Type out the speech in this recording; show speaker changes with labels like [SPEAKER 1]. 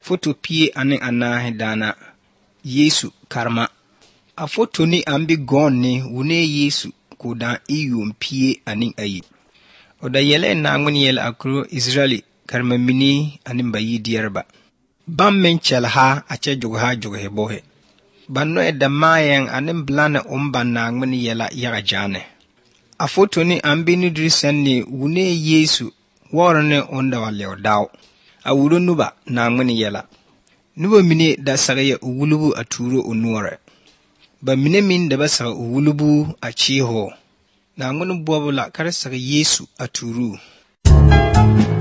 [SPEAKER 1] foto pie ane anahe dana Yesu karma. A foto ni ambi gonni wune Yesu kudan iyum pie ane ayi. Oda yele na ngwani yele akuro Israeli karma mini ane bayi diyarba. Bam men chel ha ache jughe bohe. Banno edda mayen ane blana na ngwani yela yaga jane. A foto ni ambi nudrisen ni wune Yesu warane onda wale odaw. A wuro nuba na ngwani yela. Nuba mini da sagaya uwulubu aturo onuore. Ba mine min da ba saga uwulubu a chiho. Na ngwani bwabula kare saga Yesu aturu.